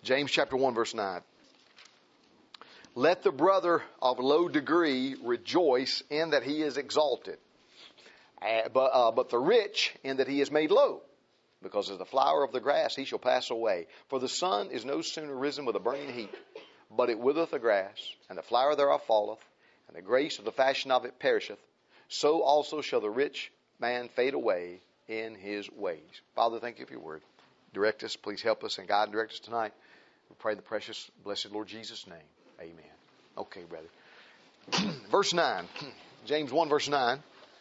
James chapter 1 verse 9. Let the brother of low degree rejoice in that he is exalted, but the rich in that he is made low. Because as the flower of the grass he shall pass away. For the sun is no sooner risen with a burning heat, but it withereth the grass, and the flower thereof falleth, and the grace of the fashion of it perisheth. So also shall the rich man fade away in his ways. Father, thank you for your word. Direct us, please help us and guide and direct us tonight. We pray in the precious, blessed Lord Jesus' name. Amen. Okay, brother. Verse 9. James 1 verse 9.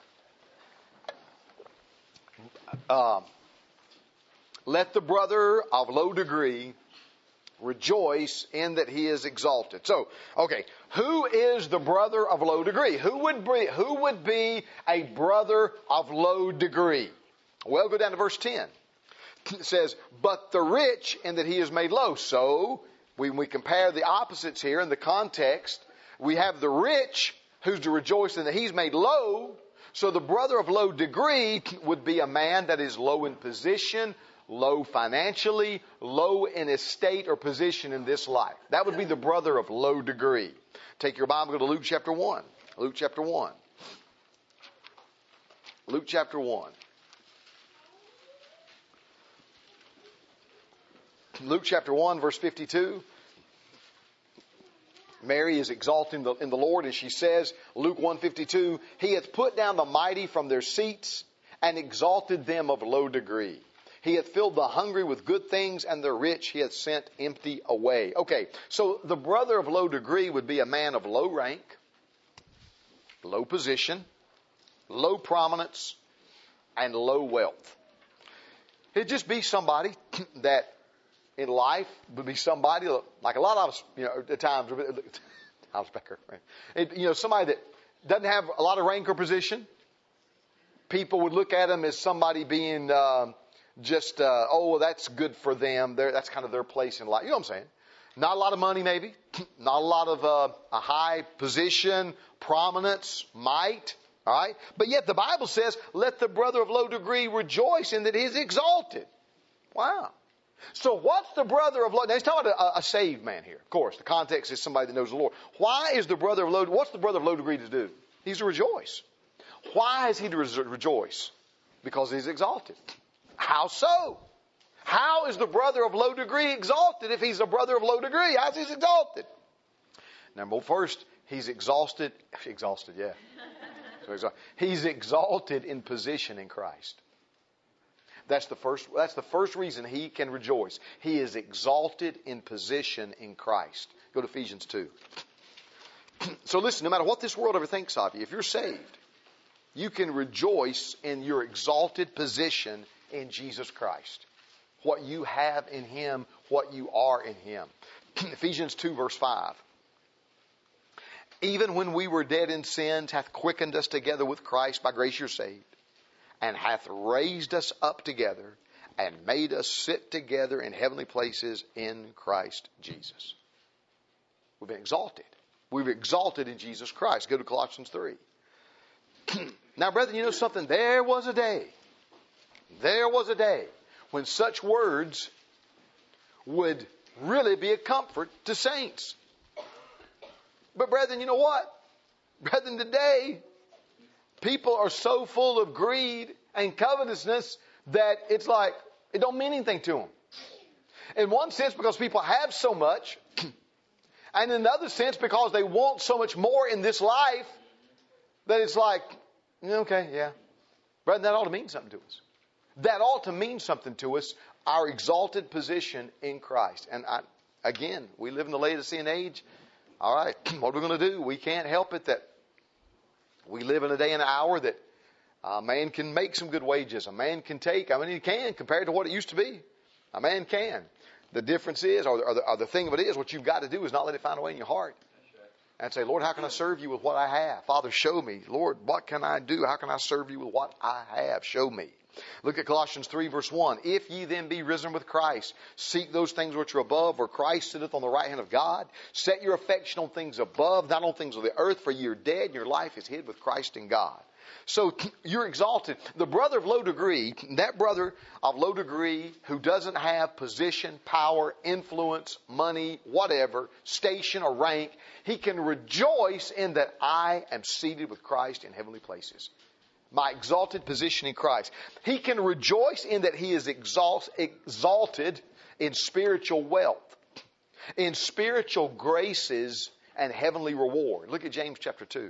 Let the brother of low degree rejoice in that he is exalted. So, okay, who is the brother of low degree? Who would be a brother of low degree? Well, go down to verse 10. It says, but the rich in that he is made low. So, when we compare the opposites here in the context, we have the rich who's to rejoice in that he's made low. So the brother of low degree would be a man that is low in position, low financially, low in estate or position in this life. That would be the brother of low degree. Take your Bible, go to Luke chapter 1. Luke chapter 1. Luke chapter 1. Luke chapter 1 verse 52. Mary is exalting in the Lord, and she says, Luke 1:52, He hath put down the mighty from their seats and exalted them of low degree. He hath filled the hungry with good things, and the rich he hath sent empty away. Okay, so the brother of low degree would be a man of low rank, low position, low prominence, and low wealth. It'd just be somebody that in life would be somebody like a lot of us, at times, somebody that doesn't have a lot of rank or position. People would look at him as somebody being that's good for them. That's kind of their place in life. You know what I'm saying? Not a lot of money, maybe. Not a lot of a high position, prominence, might. All right? But yet the Bible says, let the brother of low degree rejoice in that he is exalted. Wow. So what's the brother of low? Now he's talking about a saved man here. Of course, the context is somebody that knows the Lord. Why is the brother of low? What's the brother of low degree to do? He's to rejoice. Why is he to rejoice? Because he's exalted. How so? How is the brother of low degree exalted if he's a brother of low degree? How's he exalted? Number first, he's exhausted. Exhausted, yeah. He's exalted in position in Christ. That's the first reason he can rejoice. He is exalted in position in Christ. Go to Ephesians 2. So listen, no matter what this world ever thinks of you, if you're saved, you can rejoice in your exalted position in Jesus Christ. What you have in Him, what you are in Him. Ephesians 2 verse 5. Even when we were dead in sins, hath quickened us together with Christ. By grace you're saved. And hath raised us up together and made us sit together in heavenly places in Christ Jesus. We've been exalted. We've exalted in Jesus Christ. Go to Colossians 3. Now, brethren, you know something? There was a day when such words would really be a comfort to saints. But brethren, you know what? Brethren, today, people are so full of greed and covetousness that it's like, it don't mean anything to them. In one sense, because people have so much, and in another sense, because they want so much more in this life, that it's like, okay, yeah. Brethren, that ought to mean something to us. That ought to mean something to us, our exalted position in Christ. And again, we live in the Laodicean age. All right, what are we going to do? We can't help it that we live in a day and an hour that a man can make some good wages. A man can take, he can compared to what it used to be. A man can. The difference is, or the thing of it is, what you've got to do is not let it find a way in your heart. And say, Lord, how can I serve you with what I have? Father, show me. Lord, what can I do? How can I serve you with what I have? Show me. Look at Colossians 3 verse 1. If ye then be risen with Christ, seek those things which are above, where Christ sitteth on the right hand of God. Set your affection on things above, not on things of the earth, for ye are dead, and your life is hid with Christ in God. So you're exalted. The brother of low degree, that brother of low degree who doesn't have position, power, influence, money, whatever, station or rank, he can rejoice in that I am seated with Christ in heavenly places. My exalted position in Christ. He can rejoice in that he is exalted in spiritual wealth, in spiritual graces and heavenly reward. Look at James chapter 2.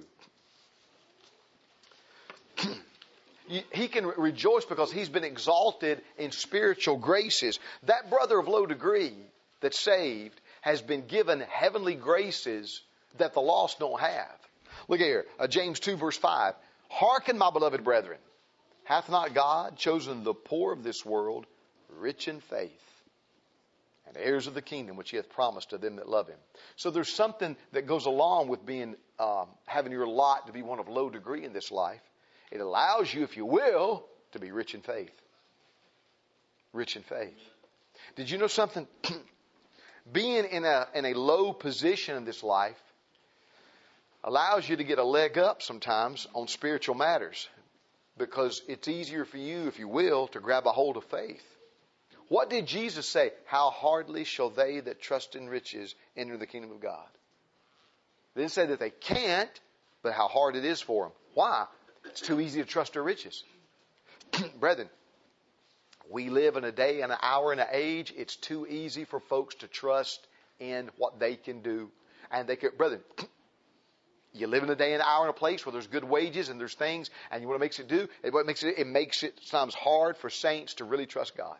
He can rejoice because he's been exalted in spiritual graces. That brother of low degree that's saved has been given heavenly graces that the lost don't have. Look here, James 2 verse 5. Hearken, my beloved brethren, hath not God chosen the poor of this world rich in faith and heirs of the kingdom which he hath promised to them that love him? So there's something that goes along with being having your lot to be one of low degree in this life. It allows you, if you will, to be rich in faith. Rich in faith. Did you know something? Being in a low position in this life allows you to get a leg up sometimes on spiritual matters, because it's easier for you, if you will, to grab a hold of faith. What did Jesus say? How hardly shall they that trust in riches enter the kingdom of God? They didn't say that they can't, but how hard it is for them. Why? It's too easy to trust their riches. Brethren, we live in a day and an hour and an age. It's too easy for folks to trust in what they can do. And they can, brethren, you live in a day and an hour and a place where there's good wages and there's things, and you want to do, it makes it sometimes hard for saints to really trust God.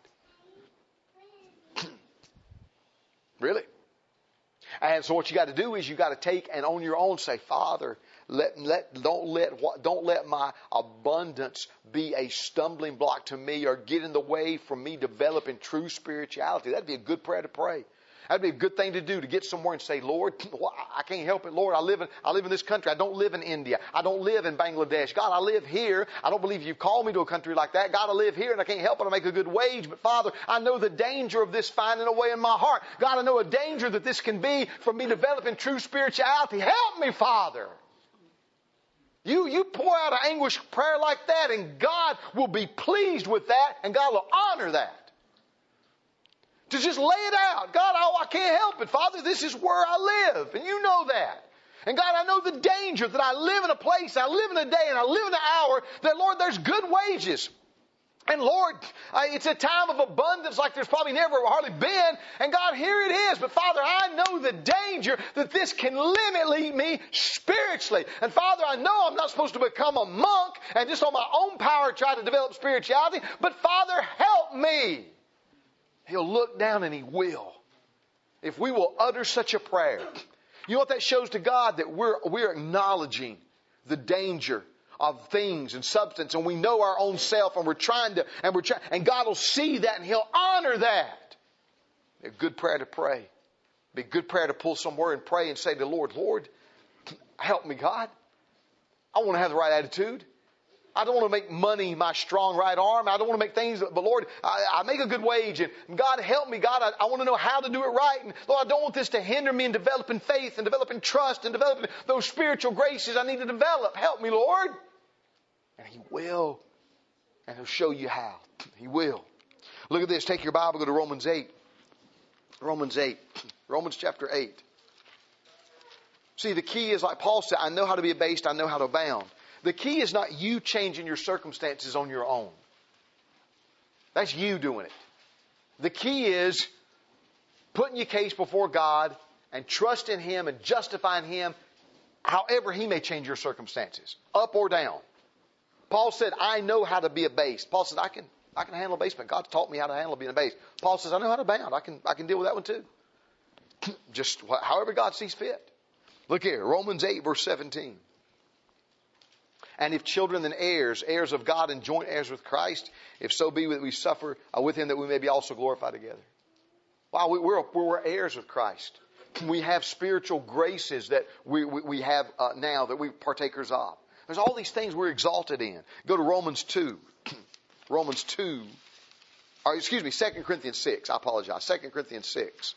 Really. And so what you got to do is you got to take and on your own say, Father, don't let my abundance be a stumbling block to me or get in the way from me developing true spirituality. That'd be a good prayer to pray. That'd be a good thing to do, to get somewhere and say, Lord, I can't help it. Lord, I live in this country. I don't live in India. I don't live in Bangladesh. God, I live here. I don't believe you've called me to a country like that. God, I live here and I can't help it. I make a good wage. But Father, I know the danger of this finding a way in my heart. God, I know a danger that this can be from me developing true spirituality. Help me, Father. You pour out an anguish prayer like that and God will be pleased with that and God will honor that. To just lay it out. God, I can't help it. Father, this is where I live. And you know that. And God, I know the danger that I live in a place, I live in a day, and I live in an hour that, Lord, there's good wages. And Lord, it's a time of abundance like there's probably never hardly been. And God, here it is. But Father, I know the danger that this can limit me spiritually. And Father, I know I'm not supposed to become a monk and just on my own power try to develop spirituality. But Father, help me. He'll look down and He will. If we will utter such a prayer. You know what that shows to God? That we're acknowledging the danger of things and substance, and we know our own self, and we're trying, and God will see that and He'll honor that. Be a good prayer to pray. Be a good prayer to pull somewhere and pray and say to the Lord, Lord, help me, God. I want to have the right attitude. I don't want to make money my strong right arm. I don't want to make things, but Lord, I make a good wage. And God, help me. God, I want to know how to do it right. And Lord, I don't want this to hinder me in developing faith and developing trust and developing those spiritual graces I need to develop. Help me, Lord. And He will. And He'll show you how. He will. Look at this. Take your Bible, go to Romans 8. Romans 8. Romans chapter 8. See, the key is like Paul said, I know how to be abased, I know how to abound. The key is not you changing your circumstances on your own. That's you doing it. The key is putting your case before God and trusting Him and justifying Him however He may change your circumstances, up or down. Paul said, I know how to be abased. Paul said, I can handle abasement. God's taught me how to handle being abased. Paul says, I know how to abound. I can deal with that one too. Just however God sees fit. Look here, Romans 8 verse 17. And if children, then heirs, heirs of God and joint heirs with Christ, if so be that we suffer with Him, that we may be also glorified together. Wow, we're heirs with Christ. We have spiritual graces that we have now that we're partakers of. There's all these things we're exalted in. Go to Romans 2. Romans 2. Or 2 Corinthians 6. I apologize. 2 Corinthians 6.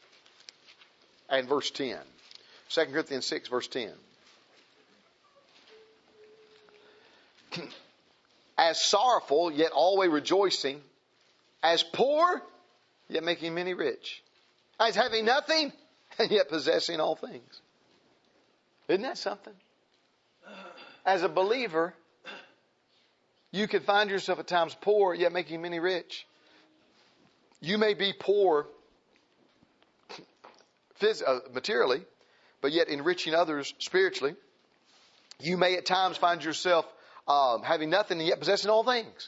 And verse 10. 2 Corinthians 6 verse 10. As sorrowful, yet always rejoicing. As poor, yet making many rich. As having nothing, and yet possessing all things. Isn't that something? As a believer, you can find yourself at times poor, yet making many rich. You may be poor materially, but yet enriching others spiritually. You may at times find yourself having nothing and yet possessing all things.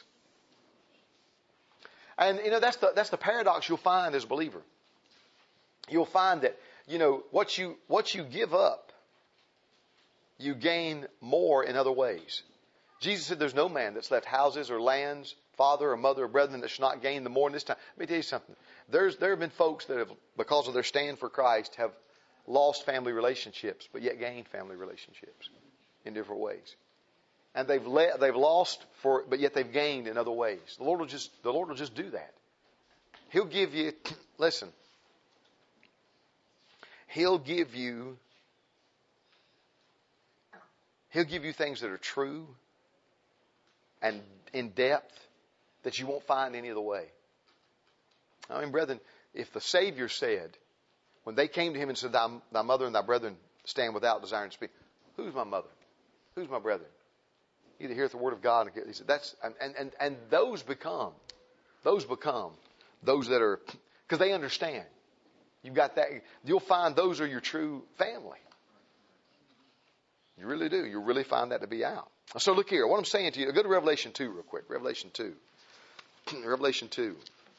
And that's the paradox you'll find as a believer. You'll find that what you give up, you gain more in other ways. Jesus said there's no man that's left houses or lands, father or mother or brethren, that shall not gain the more in this time. Let me tell you something. There have been folks that have, because of their stand for Christ, have lost family relationships, but yet gained family relationships in different ways. And they've lost but yet they've gained in other ways. The Lord will just do that. He'll give you, listen, He'll give you things that are true and in depth that you won't find any other way. I mean, brethren, if the Savior said, when they came to Him and said, thy mother and thy brethren stand without, desiring to speak, who's my mother? Who's my brethren? Either heareth the word of God. He said, and those become those that are, because they understand. You've got that. You'll find those are your true family. You really do. You'll really find that to be out. So look here. What I'm saying to you, go to Revelation 2 real quick. Revelation 2. Revelation 2.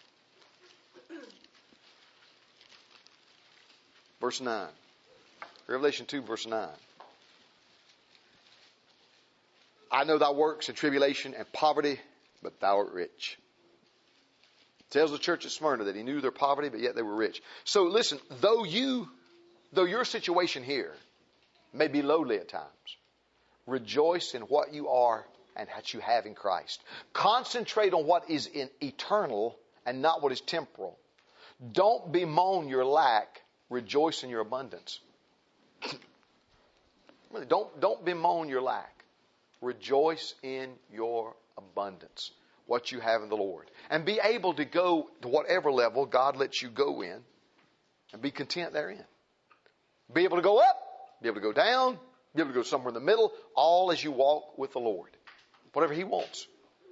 Verse 9. Revelation 2 verse 9. I know thy works and tribulation and poverty, but thou art rich. It tells the church at Smyrna that he knew their poverty, but yet they were rich. So listen, though your situation here may be lowly at times, rejoice in what you are and what you have in Christ. Concentrate on what is eternal and not what is temporal. Don't bemoan your lack. Rejoice in your abundance. Really, don't bemoan your lack. Rejoice in your abundance, what you have in the Lord. And be able to go to whatever level God lets you go in and be content therein. Be able to go up, be able to go down, be able to go somewhere in the middle, all as you walk with the Lord. Whatever He wants.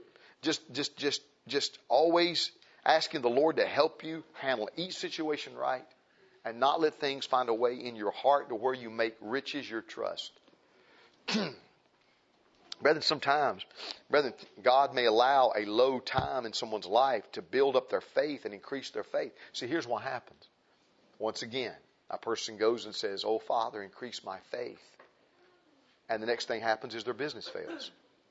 Just always asking the Lord to help you handle each situation right and not let things find a way in your heart to where you make riches your trust. Brethren, God may allow a low time in someone's life to build up their faith and increase their faith. See, here's what happens. Once again, a person goes and says, "Oh, Father, increase my faith." And the next thing happens is their business fails.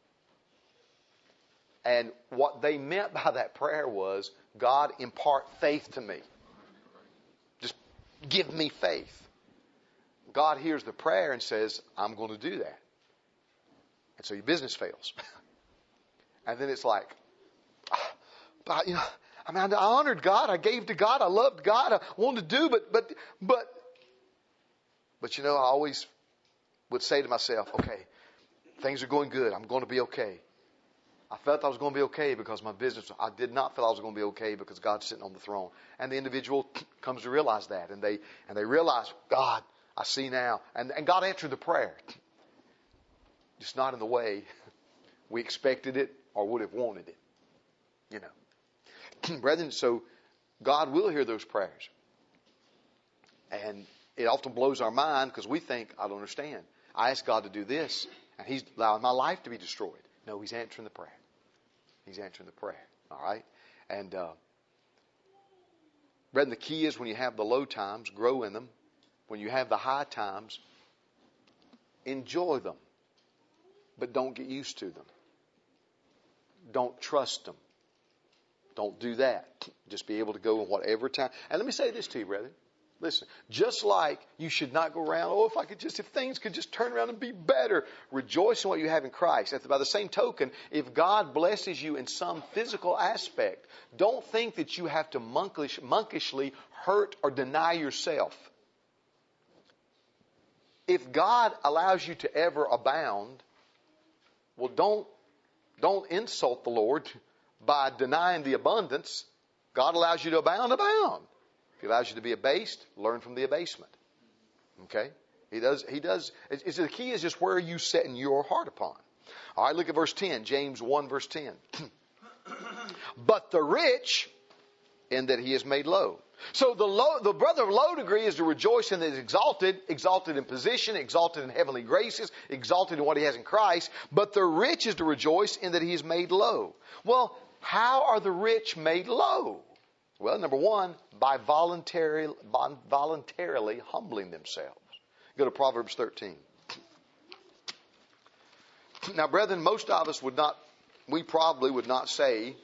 And what they meant by that prayer was, God, impart faith to me. Just give me faith. God hears the prayer and says, I'm going to do that. And so your business fails. And then it's like, I honored God. I gave to God. I loved God. I wanted to do, but I always would say to myself, okay, things are going good. I'm going to be okay. I felt I was going to be okay because my business, I did not feel I was going to be okay because God's sitting on the throne. And the individual comes to realize that. And they realize, God, I see now. And God answered the prayer. Just not in the way we expected it or would have wanted it. Brethren, so God will hear those prayers. And it often blows our mind because we think, I don't understand. I asked God to do this and He's allowing my life to be destroyed. No, He's answering the prayer. He's answering the prayer. All right? And, brethren, the key is when you have the low times, grow in them. When you have the high times, enjoy them. But don't get used to them. Don't trust them. Don't do that. Just be able to go in whatever time. And let me say this to you, brethren. Listen, just like you should not go around, if things could just turn around and be better. Rejoice in what you have in Christ. By the same token, if God blesses you in some physical aspect, don't think that you have to monkishly hurt or deny yourself. If God allows you to ever abound, well, Don't insult the Lord by denying the abundance. God allows you to abound, abound. If He allows you to be abased, learn from the abasement. Okay? He does. The key is just where are you setting your heart upon. All right, look at verse 10. James 1 verse 10. But the rich, in that he is made low. So the brother of low degree is to rejoice in that he is exalted, exalted in position, exalted in heavenly graces, exalted in what he has in Christ. But the rich is to rejoice in that he is made low. Well, how are the rich made low? Well, number one, by voluntarily humbling themselves. Go to Proverbs 13. Now, brethren, most of us we probably would not say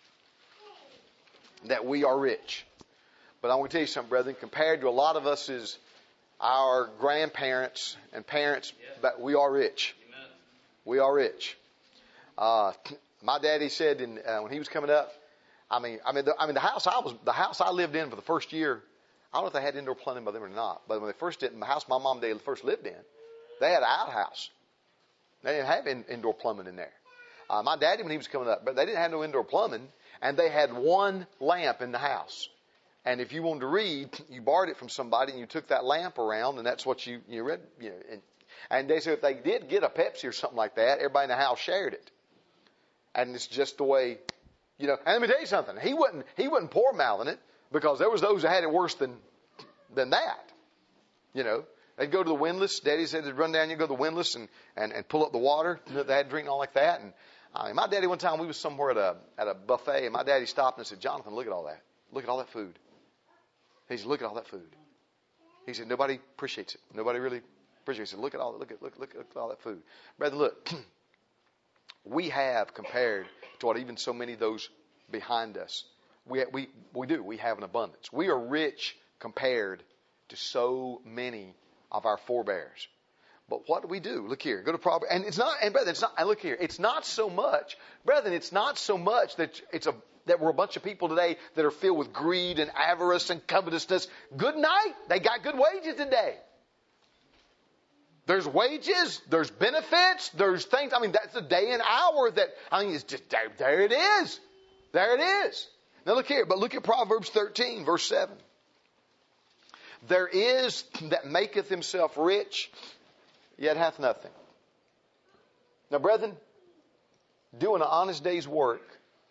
that we are rich. But I want to tell you something, brethren. Compared to a lot of us is our grandparents and parents, but we are rich. Amen. We are rich. My daddy said when he was coming up, the house I lived in for the first year, I don't know if they had indoor plumbing by them or not, but when they first did, the house my mom and dad first lived in, they had an outhouse. They didn't have indoor plumbing in there. My daddy, when he was coming up, but they didn't have no indoor plumbing, and they had one lamp in the house. And if you wanted to read, you borrowed it from somebody and you took that lamp around, and that's what you read. And they said if they did get a Pepsi or something like that, everybody in the house shared it. And it's just the way, And let me tell you something. He wasn't poor mouthing it, because there was those that had it worse than that. They'd go to the windlass. Daddy said they'd run down, you go to the windlass and pull up the water. They had to drink and all like that. And my daddy, one time we was somewhere at a buffet, and my daddy stopped and said, "Jonathan, look at all that. Look at all that food." He said, "Look at all that food." He said, "Nobody appreciates it. Nobody really appreciates it. Look at all that food." Brother, look, we have, compared to what even so many of those behind us, we do. We have an abundance. We are rich compared to so many of our forebears. But what do we do? Look here. Go to Proverbs. And look here. It's not so much, brethren, it's not so much that that we're a bunch of people today that are filled with greed and avarice and covetousness. Good night. They got good wages today. There's wages, there's benefits, there's things. That's the day and hour it's just, there it is. There it is. Now look here, but look at Proverbs 13, verse 7. There is that maketh himself rich, yet hath nothing. Now, brethren, doing an honest day's work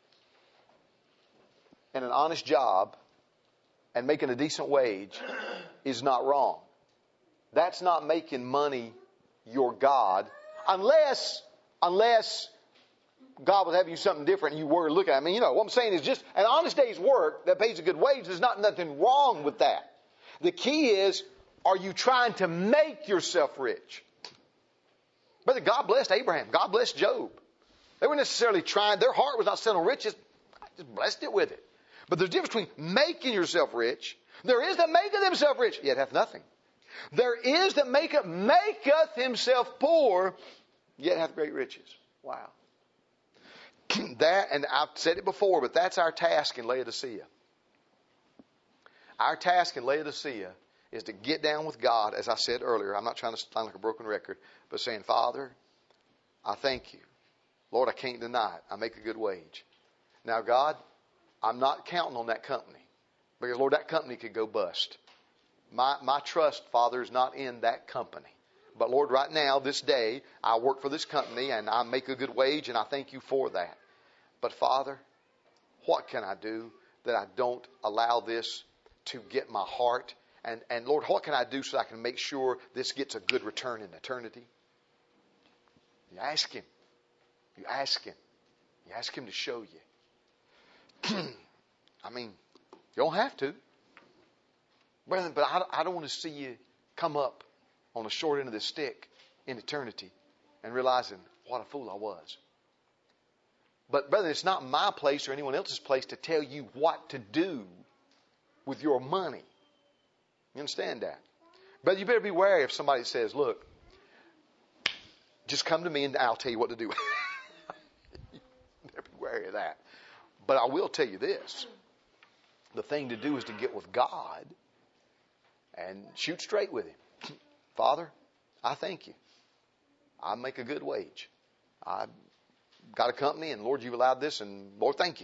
and an honest job and making a decent wage is not wrong. That's not making money your God, unless God was having you something different and you were looking at it. What I'm saying is just an honest day's work that pays a good wage. There's not nothing wrong with that. The key is, are you trying to make yourself rich? Brother, God blessed Abraham. God blessed Job. They weren't necessarily trying. Their heart was not set on riches. I just blessed it with it. But there's a difference between making yourself rich. There is that maketh himself rich, yet hath nothing. There is that maketh himself poor, yet hath great riches. Wow. That, and I've said it before, but that's our task in Laodicea. Our task in Laodicea is to get down with God, as I said earlier. I'm not trying to sound like a broken record, but saying, "Father, I thank you. Lord, I can't deny it. I make a good wage. Now, God, I'm not counting on that company, because, Lord, that company could go bust. My trust, Father, is not in that company. But, Lord, right now, this day, I work for this company and I make a good wage, and I thank you for that. But, Father, what can I do that I don't allow this to get my heart? And Lord, what can I do so I can make sure this gets a good return in eternity?" You ask Him. You ask Him. You ask Him to show you. You don't have to. Brethren, but I don't want to see you come up on the short end of this stick in eternity and realizing what a fool I was. But brethren, it's not my place or anyone else's place to tell you what to do with your money. You understand that? But you better be wary if somebody says, "Look, just come to me and I'll tell you what to do." You better be wary of that. But I will tell you this. The thing to do is to get with God and shoot straight with Him. "Father, I thank you. I make a good wage. got a company, and Lord, you've allowed this, and Lord, thank you.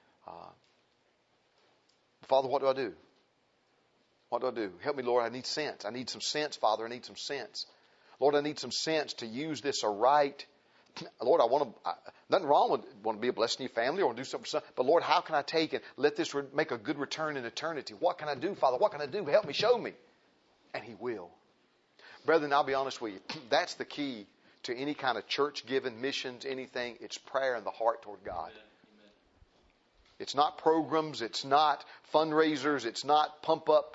Father, what do I do? What do I do? Help me, Lord. I need sense. I need some sense, Father. I need some sense. Lord, I need some sense to use this aright. Lord, nothing wrong with want to be a blessing to your family or do something. But Lord, how can I take and let this make a good return in eternity? What can I do, Father? What can I do? Help me, show me. And He will. Brethren, I'll be honest with you. That's the key to any kind of church-given missions, anything. It's prayer in the heart toward God. Amen. It's not programs. It's not fundraisers. It's not pump up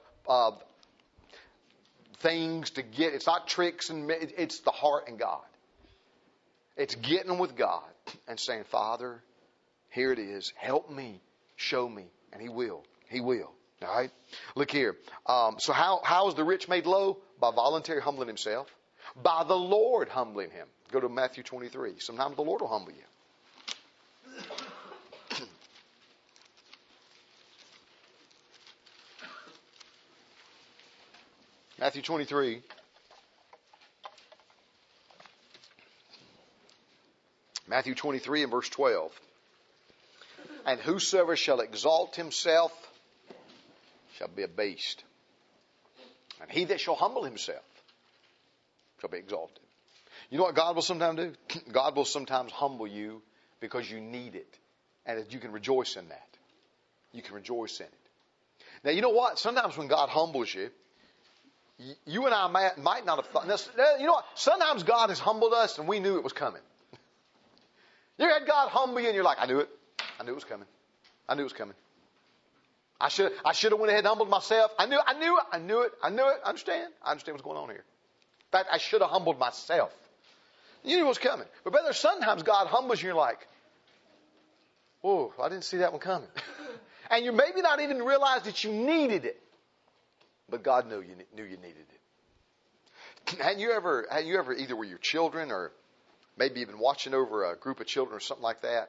things to get. It's not tricks. It's the heart and God. It's getting with God and saying, Father, here it is. Help me. Show me. And He will. He will. All right? Look here. So how is the rich made low? By voluntary humbling himself. By the Lord humbling him. Go to Matthew 23. Sometimes the Lord will humble you. Matthew 23. Matthew 23 and verse 12. And whosoever shall exalt himself shall be abased. And he that shall humble himself shall be exalted. You know what God will sometimes do? God will sometimes humble you because you need it. And you can rejoice in that. You can rejoice in it. Now, you know what? Sometimes when God humbles you, you and I might not have thought. You know what? Sometimes God has humbled us and we knew it was coming. You had God humble you and you're like, I knew it. I knew it was coming. I knew it was coming. I should have went ahead and humbled myself. I knew it. I understand what's going on here. In fact, I should have humbled myself. You knew it was coming. But brother, sometimes God humbles you and you're like, whoa, I didn't see that one coming. And you maybe not even realize that you needed it. But God knew you needed it. Had you ever either with your children or maybe even watching over a group of children or something like that,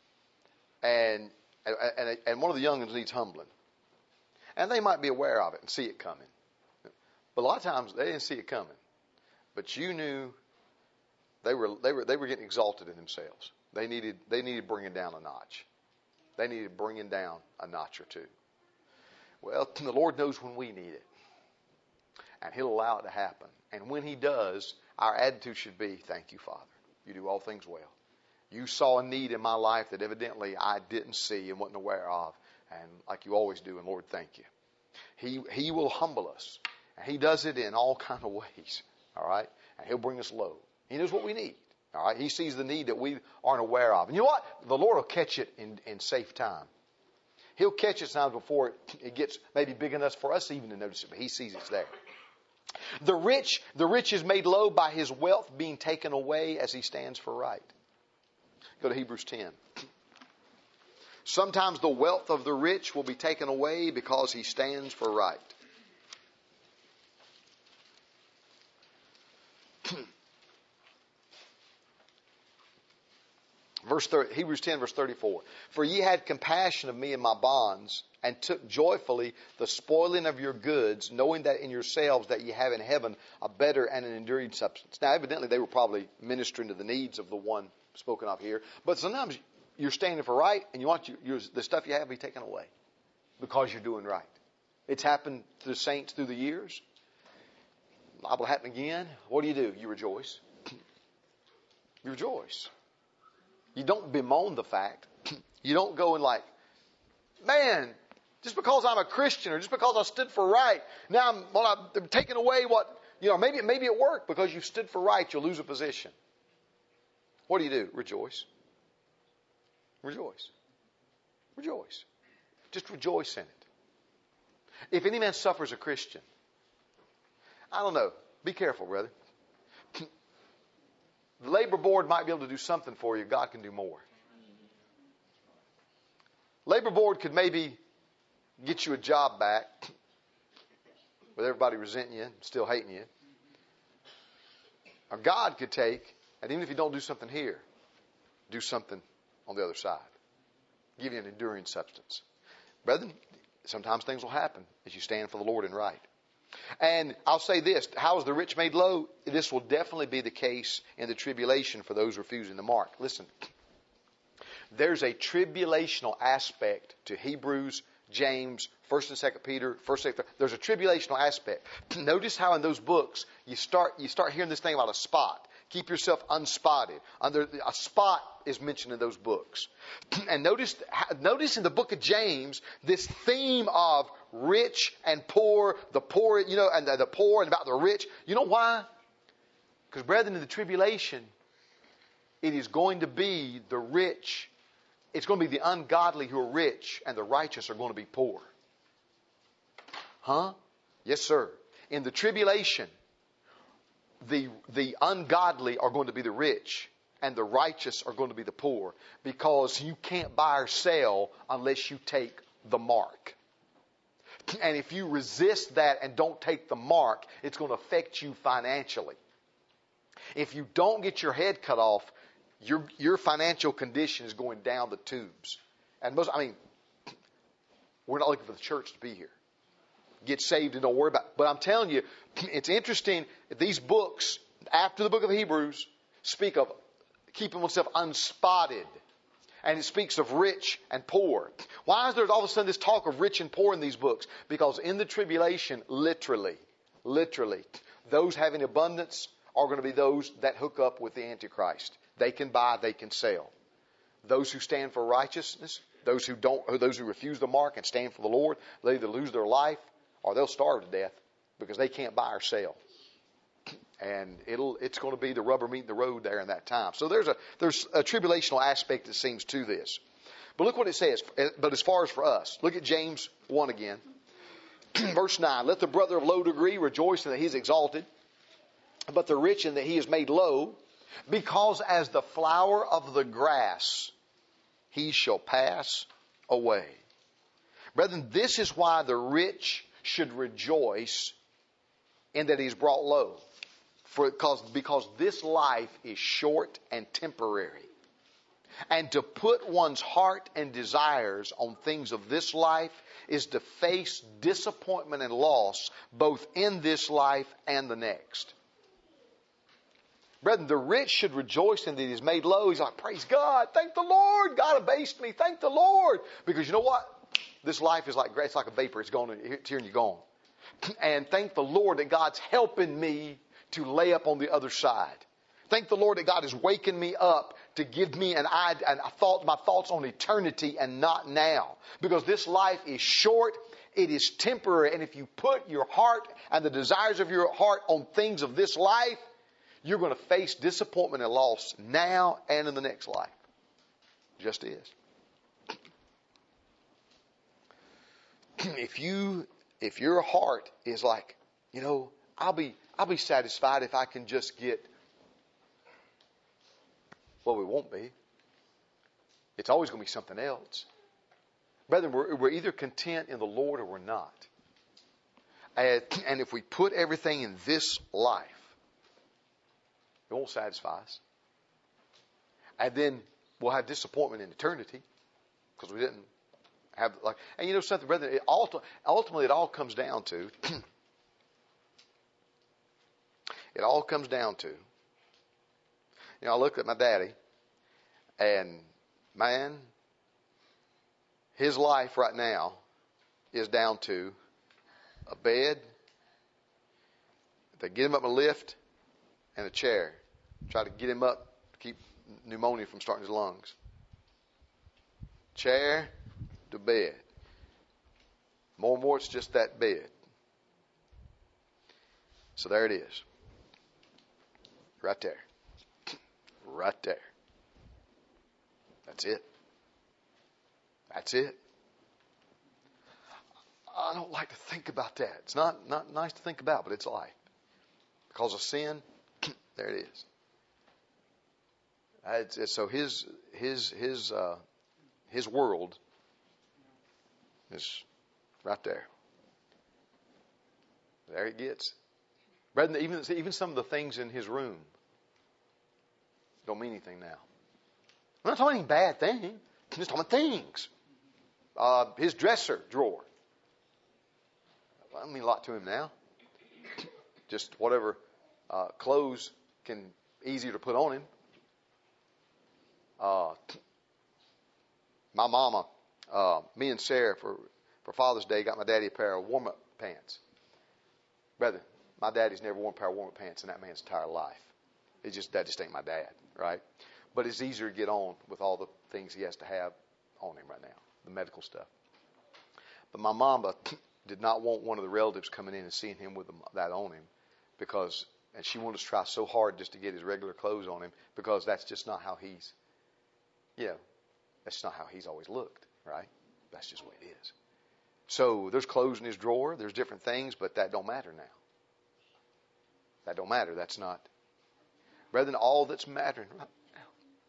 and one of the young ones needs humbling. And they might be aware of it and see it coming. But a lot of times they didn't see it coming. But you knew they were getting exalted in themselves. They needed bringing down a notch. They needed bringing down a notch or two. Well, the Lord knows when we need it. And He'll allow it to happen. And when He does, our attitude should be, thank you, Father. You do all things well. You saw a need in my life that evidently I didn't see and wasn't aware of. And like you always do, and Lord, thank you. He will humble us. And He does it in all kinds of ways. All right? And He'll bring us low. He knows what we need. All right? He sees the need that we aren't aware of. And you know what? The Lord will catch it in safe time. He'll catch it sometimes before it gets maybe big enough for us even to notice it, but He sees it's there. The rich is made low by his wealth being taken away as he stands for right. Go to Hebrews 10. Sometimes the wealth of the rich will be taken away because he stands for right. Hebrews 10 verse 34. For ye had compassion of me and my bonds, and took joyfully the spoiling of your goods, knowing that in yourselves that ye have in heaven a better and an enduring substance. Now evidently they were probably ministering to the needs of the one spoken of here. But sometimes you're standing for right and you want the stuff you have to be taken away because you're doing right. It's happened to the saints through the years. Liable to happen again. What do? You rejoice. You rejoice. You don't bemoan the fact. You don't go and like, man, just because I'm a Christian or just because I stood for right, now I'm taking away what, maybe it worked because you stood for right, you'll lose a position. What do? Rejoice. Rejoice. Rejoice. Just rejoice in it. If any man suffers a Christian, I don't know. Be careful, brother. The labor board might be able to do something for you. God can do more. Labor board could maybe get you a job back with everybody resenting you and still hating you. Or God could take, and even if you don't do something here, do something on the other side. Give you an enduring substance. Brethren, sometimes things will happen as you stand for the Lord and right. And I'll say this, how is the rich made low? This will definitely be the case in the tribulation for those refusing the mark. Listen, There's a tribulational aspect to Hebrews, James, 1st and 2nd Peter, 1st and 2nd. There's a tribulational aspect. Notice how in those books you start hearing this thing about a spot. Keep yourself unspotted. A spot is mentioned in those books. And notice in the book of James, this theme of rich and poor, the poor, and the poor and about the rich. You know why? Because, brethren, in the tribulation, it is going to be the rich. It's going to be the ungodly who are rich, and the righteous are going to be poor. Huh? Yes, sir. In the tribulation, the ungodly are going to be the rich, and the righteous are going to be the poor, because you can't buy or sell unless you take the mark. And if you resist that and don't take the mark, it's going to affect you financially. If you don't get your head cut off, your financial condition is going down the tubes. And we're not looking for the church to be here. Get saved and don't worry about it. But I'm telling you, it's interesting. These books, after the book of Hebrews, speak of keeping oneself unspotted. And it speaks of rich and poor. Why is there all of a sudden this talk of rich and poor in these books? Because in the tribulation, literally, those having abundance are going to be those that hook up with the Antichrist. They can buy, they can sell. Those who stand for righteousness, those who refuse the mark and stand for the Lord, they either lose their life or they'll starve to death because they can't buy or sell. And it's going to be the rubber meeting the road there in that time. So there's a tribulational aspect, it seems, to this. But look what it says. But as far as for us, look at James 1 again. Verse 9, let the brother of low degree rejoice in that he is exalted, but the rich in that he is made low, because as the flower of the grass, he shall pass away. Brethren, this is why the rich should rejoice in that he's brought low. Because this life is short and temporary. And to put one's heart and desires on things of this life is to face disappointment and loss both in this life and the next. Brethren, the rich should rejoice in that he's made low. He's like, praise God. Thank the Lord. God abased me. Thank the Lord. Because you know what? This life is it's like a vapor. It's gone. It's here and you're gone. And thank the Lord that God's helping me to lay up on the other side. Thank the Lord that God is waking me up to give me my thoughts on eternity and not now. Because this life is short. It is temporary. And if you put your heart and the desires of your heart on things of this life, you're going to face disappointment and loss now and in the next life. Just is. If your heart is like, I'll be satisfied if I can just get, well, we won't be. It's always going to be something else. Brethren, we're either content in the Lord or we're not. And if we put everything in this life, it won't satisfy us. And then we'll have disappointment in eternity because we didn't have, and you know something, brethren, ultimately it all comes down to, I looked at my daddy, and man, his life right now is down to a bed, they get him up in a lift, and a chair. Try to get him up to keep pneumonia from starting his lungs. Chair to bed. More and more, it's just that bed. So there it is. Right there. Right there. That's it. That's it. I don't like to think about that. It's not nice to think about, but it's life. Because of sin, there it is. So his world is right there. There it gets. Brethren, even some of the things in his room don't mean anything now. I'm not talking bad things. I'm just talking things. His dresser drawer. Well, that don't mean a lot to him now. Just whatever clothes easier to put on him. My mama, me and Sarah for Father's Day got my daddy a pair of warm-up pants. Brother, my daddy's never worn a pair of warm-up pants in that man's entire life. That just ain't my dad, right? But it's easier to get on with all the things he has to have on him right now, the medical stuff. But my mama did not want one of the relatives coming in and seeing him with that on him and she wanted to try so hard just to get his regular clothes on him because that's just not how that's not how he's always looked, right? That's just the way it is. So there's clothes in his drawer, there's different things, but that don't matter now. That don't matter. That's not. Brethren, all that's mattering right now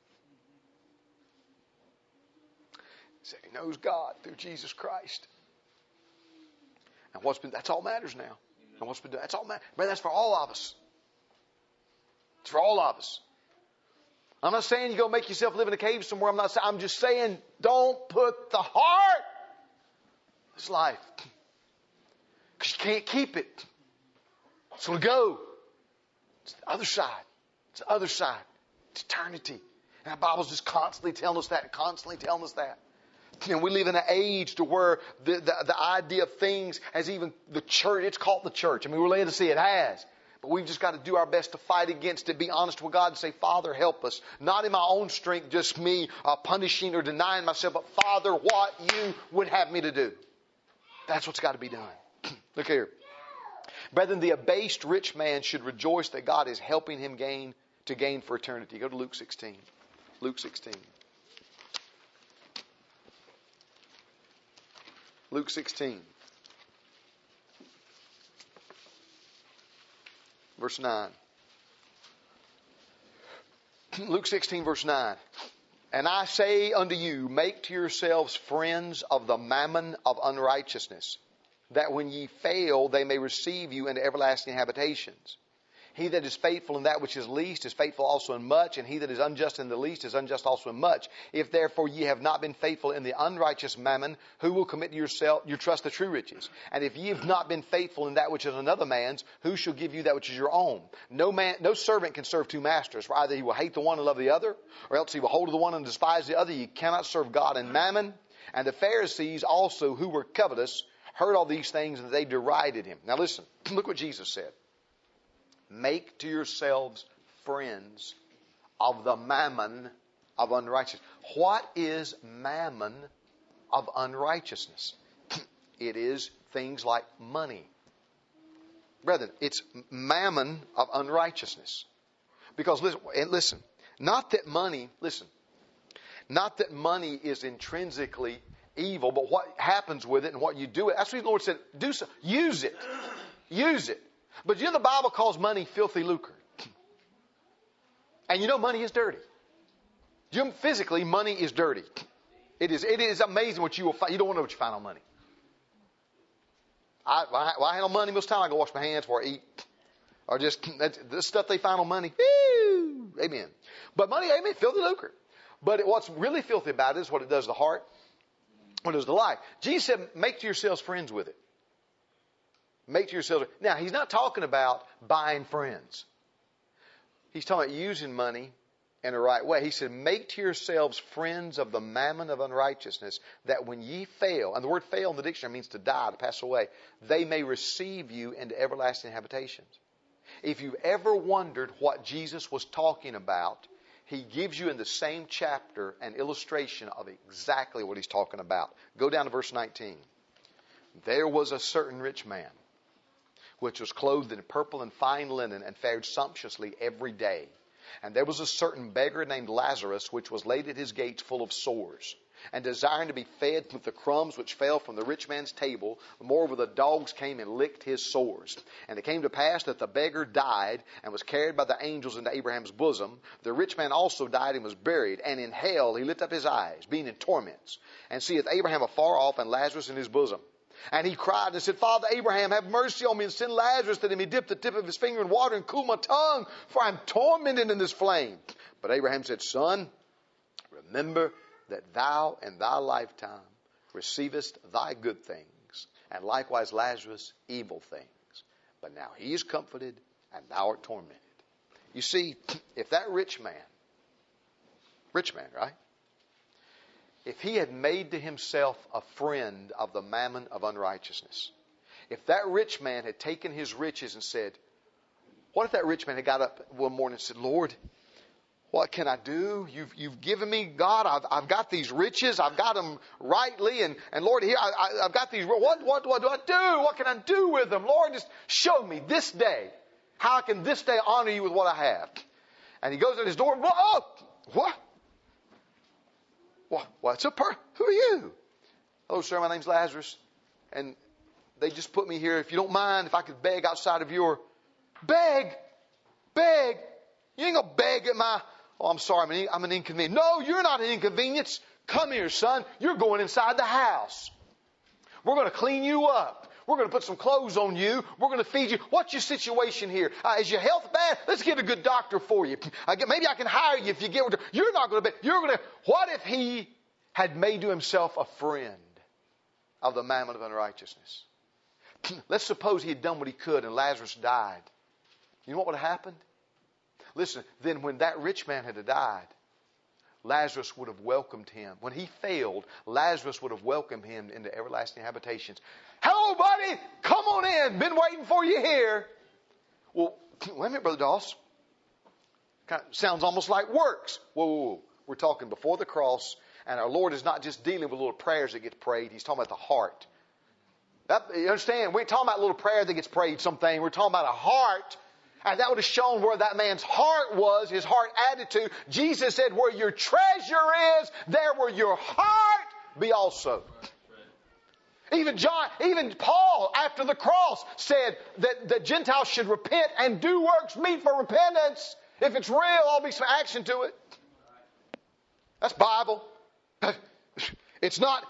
is that he knows God through Jesus Christ. And that's all matters now. And what's been done, that's all matters. Brethren, that's for all of us. It's for all of us. I'm not saying you go make yourself live in a cave somewhere. I'm just saying don't put the heart of this life. Because you can't keep it. So go. It's the other side. It's the other side. It's eternity. And the Bible's just constantly telling us that. And we live in an age to where the idea of things has even the church, it's called the church. I mean, we're led to see it has. But we've just got to do our best to fight against it, be honest with God and say, Father, help us. Not in my own strength, just me punishing or denying myself, but Father, what you would have me to do. That's what's got to be done. Look here. Brethren, the abased rich man should rejoice that God is helping him gain for eternity. Go to Luke 16. Luke 16. Luke 16. Verse 9. Luke 16, verse 9. And I say unto you, make to yourselves friends of the mammon of unrighteousness, that when ye fail, they may receive you into everlasting habitations. He that is faithful in that which is least is faithful also in much, and he that is unjust in the least is unjust also in much. If therefore ye have not been faithful in the unrighteous mammon, who will commit to yourself your trust the true riches? And if ye have not been faithful in that which is another man's, who shall give you that which is your own? No servant can serve two masters, for either he will hate the one and love the other, or else he will hold to the one and despise the other. Ye cannot serve God and mammon. And the Pharisees also, who were covetous, heard all these things, and they derided him. Now listen, look what Jesus said. Make to yourselves friends of the mammon of unrighteousness. What is mammon of unrighteousness? It is things like money. Brethren, it's mammon of unrighteousness. Because listen, not that money is intrinsically evil, but what happens with it and what you do with it. That's what the Lord said, do so. Use it. Use it. But you know the Bible calls money filthy lucre. And you know money is dirty. Physically, money is dirty. It is amazing what you will find. You don't want to know what you find on money. I handle money most of the time. I go wash my hands before I eat. Or just the stuff they find on money. Woo, amen. But money, amen, filthy lucre. But what's really filthy about it is what it does to the heart, what it does to life. Jesus said, make to yourselves friends with it. Make to yourselves. Now, he's not talking about buying friends. He's talking about using money in the right way. He said, make to yourselves friends of the mammon of unrighteousness, that when ye fail, and the word fail in the dictionary means to die, to pass away, they may receive you into everlasting habitations. If you've ever wondered what Jesus was talking about, he gives you in the same chapter an illustration of exactly what he's talking about. Go down to verse 19. There was a certain rich man, which was clothed in purple and fine linen, and fared sumptuously every day. And there was a certain beggar named Lazarus, which was laid at his gates full of sores, and desiring to be fed with the crumbs which fell from the rich man's table. Moreover, the dogs came and licked his sores. And it came to pass that the beggar died, and was carried by the angels into Abraham's bosom. The rich man also died and was buried. And in hell he lift up his eyes, being in torments, and seeth Abraham afar off, and Lazarus in his bosom. And he cried and said, Father Abraham, have mercy on me, and send Lazarus that he may dip the tip of his finger in water and cool my tongue, for I am tormented in this flame. But Abraham said, Son, remember that thou in thy lifetime receivest thy good things, and likewise Lazarus evil things. But now he is comforted, and thou art tormented. You see, if that rich man, right? if he had made to himself a friend of the mammon of unrighteousness, if that rich man had taken his riches and said, what if that rich man had got up one morning and said, Lord, what can I do? You've given me, God, I've got these riches. I've got them rightly. And Lord, here, I've got these. What do I do? What can I do with them? Lord, just show me this day. How I can this day honor you with what I have. And he goes at his door. Whoa, what? What's up? Who are you? Hello, sir. My name's Lazarus. And they just put me here. If you don't mind, if I could beg outside of your... Beg? You ain't gonna beg at my... Oh, I'm sorry, I'm an inconvenience. No, you're not an inconvenience. Come here, son. You're going inside the house. We're going to clean you up. We're going to put some clothes on you. We're going to feed you. What's your situation here? Is your health bad? Let's get a good doctor for you. Maybe I can hire you if you get... You're not going to be... What if he had made to himself a friend of the mammon of unrighteousness? Let's suppose he had done what he could and Lazarus died. You know what would have happened? Listen, then when that rich man had died, Lazarus would have welcomed him. When he failed, Lazarus would have welcomed him into everlasting habitations. Hello, buddy! Come on in. Been waiting for you here. Well, wait a minute, Brother Doss. Kind of sounds almost like works. Whoa. We're talking before the cross, and our Lord is not just dealing with little prayers that get prayed. He's talking about the heart. You understand? We ain't talking about a little prayer that gets prayed, something. We're talking about a heart. And that would have shown where that man's heart was, his heart attitude. Jesus said, where your treasure is, there will your heart be also. Even Paul, after the cross, said that the Gentiles should repent and do works meet for repentance. If it's real, there'll be some action to it. That's Bible. It's not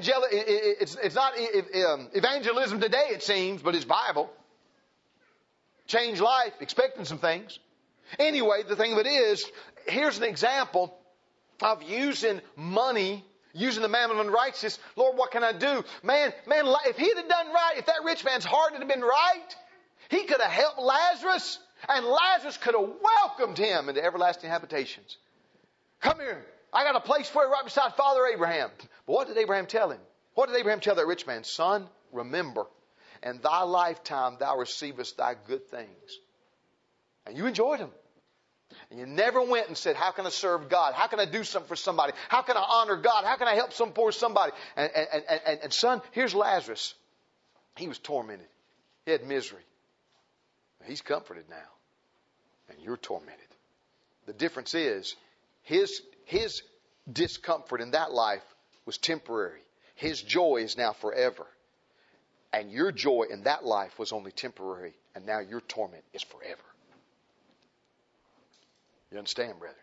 evangelism today, it seems, but it's Bible. Change life, expecting some things. Anyway, the thing of it is, here's an example of using money, using the mammon of unrighteousness. Lord, what can I do? Man, if he'd have done right, if that rich man's heart had been right, he could have helped Lazarus, and Lazarus could have welcomed him into everlasting habitations. Come here. I got a place for you right beside Father Abraham. But what did Abraham tell him? What did Abraham tell that rich man? Son, remember, in thy lifetime thou receivest thy good things. And you enjoyed them. And you never went and said, how can I serve God? How can I do something for somebody? How can I honor God? How can I help some poor somebody? And son, here's Lazarus. He was tormented. He had misery. He's comforted now. And you're tormented. The difference is, his discomfort in that life was temporary. His joy is now forever. And your joy in that life was only temporary. And now your torment is forever. You understand, brethren?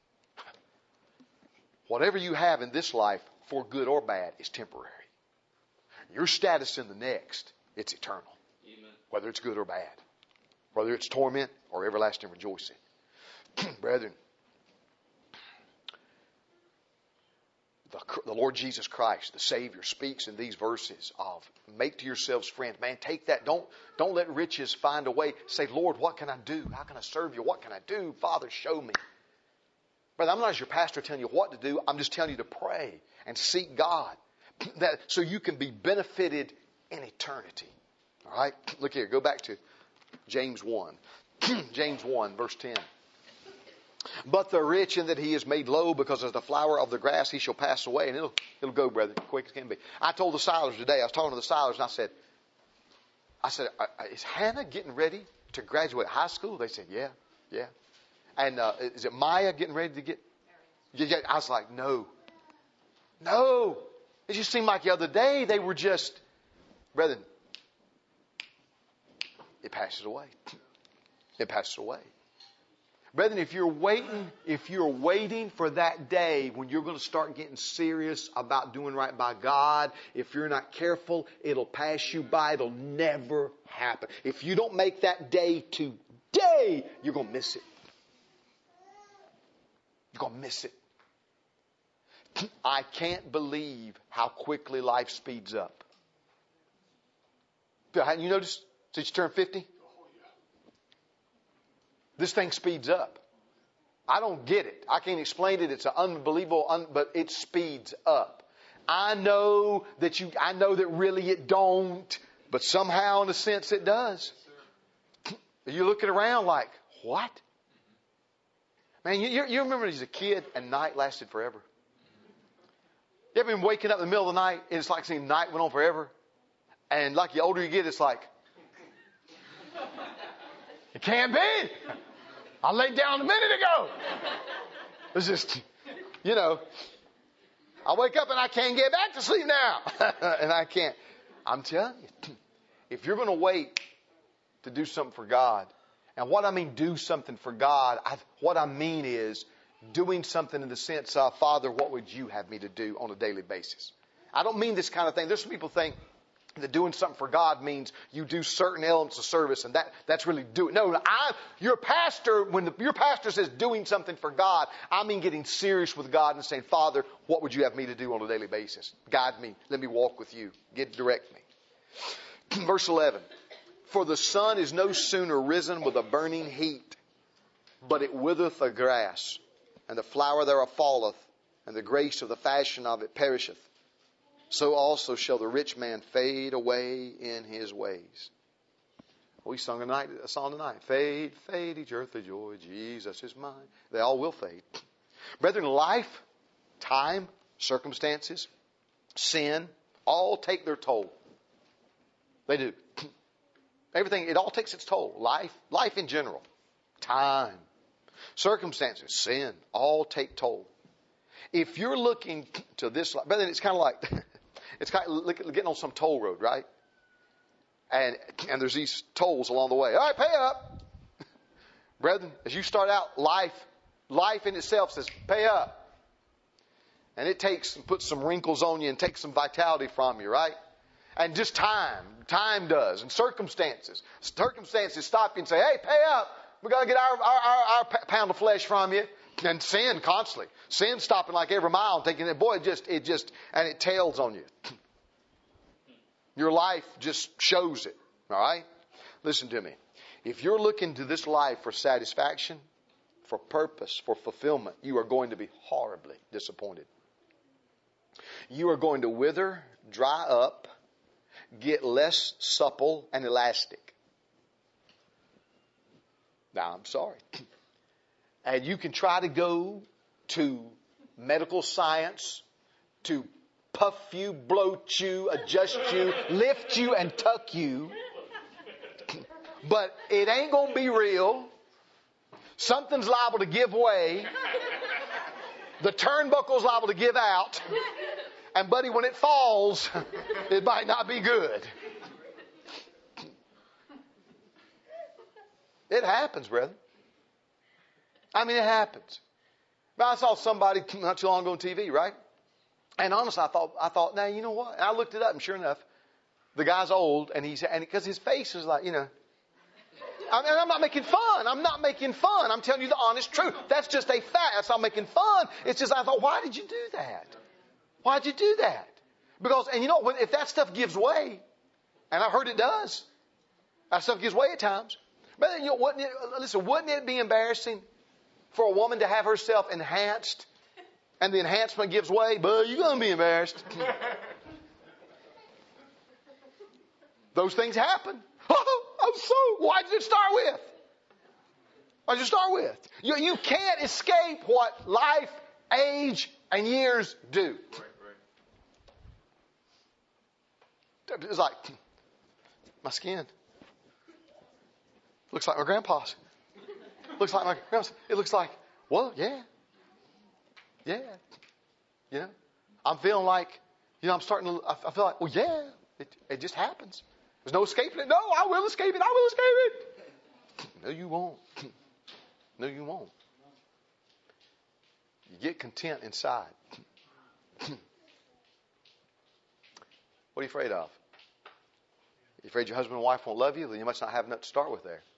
Whatever you have in this life, for good or bad, is temporary. Your status in the next, it's eternal. Amen. Whether it's good or bad. Whether it's torment or everlasting rejoicing. Brethren, the Lord Jesus Christ, the Savior, speaks in these verses of make to yourselves friends. Man, take that. Don't let riches find a way. Say, Lord, what can I do? How can I serve you? What can I do? Father, show me. Brother, I'm not as your pastor telling you what to do. I'm just telling you to pray and seek God so you can be benefited in eternity. All right? Look here. Go back to James 1. James 1, verse 10. But the rich, in that he is made low because of the flower of the grass, he shall pass away. And it'll go, brother, quick as can be. I told the Silers today, I was talking to the Silers, and I said, is Hannah getting ready to graduate high school? They said, yeah. And is it Maya getting ready to get? Yeah. I was like, no. It just seemed like the other day they were just, brethren, it passes away. It passes away. Brethren, if you're waiting for that day when you're going to start getting serious about doing right by God, if you're not careful, it'll pass you by. It'll never happen. If you don't make that day today, you're going to miss it. You're going to miss it. I can't believe how quickly life speeds up. Hadn't you noticed since you turned 50? This thing speeds up. I don't get it. I can't explain it. It's an unbelievable, but it speeds up. I know that really it don't, but somehow in a sense it does. You're looking around like, what? Man, you remember as a kid and night lasted forever? You ever been waking up in the middle of the night and it's like seeing night went on forever? And like the older you get, it's like, it can't be. I laid down a minute ago. It's just, I wake up and I can't get back to sleep now. And I can't. I'm telling you, if you're going to wait to do something for God, and what I mean do something for God, what I mean is doing something in the sense of, Father, what would you have me to do on a daily basis? I don't mean this kind of thing. There's some people think that doing something for God means you do certain elements of service, and that's really doing. No, your pastor, when your pastor says doing something for God, I mean getting serious with God and saying, Father, what would you have me to do on a daily basis? Guide me. Let me walk with you. Direct me. Verse 11. For the sun is no sooner risen with a burning heat, but it withereth the grass, and the flower thereof falleth, and the grace of the fashion of it perisheth. So also shall the rich man fade away in his ways. We sung a song tonight. Fade, fade, each earthly joy, Jesus is mine. They all will fade. Brethren, life, time, circumstances, sin, all take their toll. They do. Everything, it all takes its toll. Life in general, time, circumstances, sin, all take toll. If you're looking to this, brethren, it's kind of like, it's kind of getting on some toll road, right? And there's these tolls along the way. All right, pay up. Brethren, as you start out, life in itself says, pay up. And it puts some wrinkles on you and takes some vitality from you, right? And just time does, and circumstances stop you and say, hey, pay up. We got to get our pound of flesh from you. And sin constantly. Sin stopping like every mile and taking it. Boy, and it tails on you. Your life just shows it. All right? Listen to me. If you're looking to this life for satisfaction, for purpose, for fulfillment, you are going to be horribly disappointed. You are going to wither, dry up, get less supple and elastic. Now, I'm sorry. And you can try to go to medical science to puff you, bloat you, adjust you, lift you, and tuck you. But it ain't going to be real. Something's liable to give way. The turnbuckle's liable to give out. And buddy, when it falls, it might not be good. It happens, brethren. I mean, it happens. But I saw somebody not too long ago on TV, right? And honestly, I thought, now, you know what? And I looked it up, and sure enough, the guy's old, and because his face is like, I'm not making fun. I'm telling you the honest truth. That's just a fact. That's not making fun. It's just, I thought, why did you do that? Why'd you do that? Because, and if that stuff gives way, and I've heard it does, that stuff gives way at times. But wouldn't it be embarrassing for a woman to have herself enhanced, and the enhancement gives way? But you're going to be embarrassed. Those things happen. Why did it start with? What did you start with? You can't escape what life, age, and years do. Right. It's like, my skin looks like my grandpa's. Looks like my grandpa's. It looks like, well, yeah. Yeah. I'm feeling like, I feel like, well, yeah, it just happens. There's no escaping it. No, I will escape it. No, you won't. No, you won't. You get content inside. What are you afraid of? You afraid your husband and wife won't love you? Then you must not have enough to start with there.